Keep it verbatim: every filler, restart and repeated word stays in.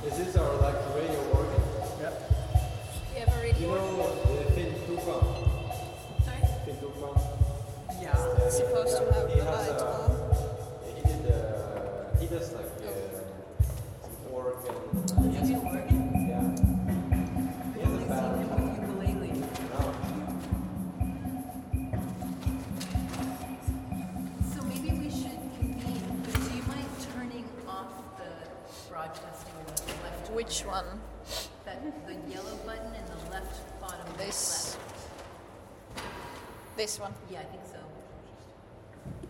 Is this our like radio organ? Yeah. You have a radio? You know the Finn Tufan? Sorry? Finn Tufan? Yeah. It's supposed to have He the has light a, on. he did uh, he does like uh, some organ. He has an organ? Yeah. He has a band. Ukulele. No. So maybe we should convene. Do you mind turning off the broadcasting on the left? Which one? That the yellow button in the left bottom This. left. This one. Yeah, I think so.